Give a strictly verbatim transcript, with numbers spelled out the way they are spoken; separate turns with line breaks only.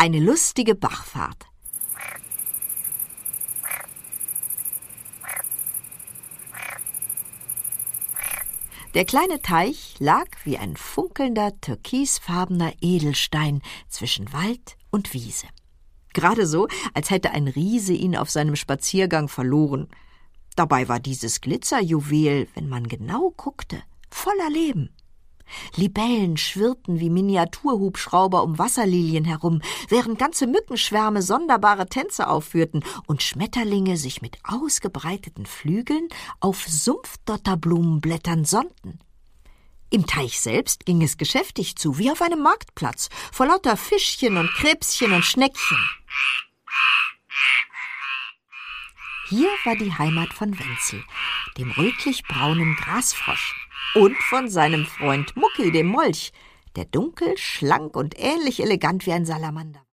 Eine lustige Bachfahrt. Der kleine Teich lag wie ein funkelnder, türkisfarbener Edelstein zwischen Wald und Wiese. Gerade so, als hätte ein Riese ihn auf seinem Spaziergang verloren. Dabei war dieses Glitzerjuwel, wenn man genau guckte, voller Leben. Libellen schwirrten wie Miniaturhubschrauber um Wasserlilien herum, während ganze Mückenschwärme sonderbare Tänze aufführten und Schmetterlinge sich mit ausgebreiteten Flügeln auf Sumpfdotterblumenblättern sonnten. Im Teich selbst ging es geschäftig zu, wie auf einem Marktplatz, vor lauter Fischchen und Krebschen und Schneckchen. Hier war die Heimat von Wenzel, dem rötlich-braunen Grasfrosch, und von seinem Freund Mucki, dem Molch, der dunkel, schlank und ähnlich elegant wie ein Salamander.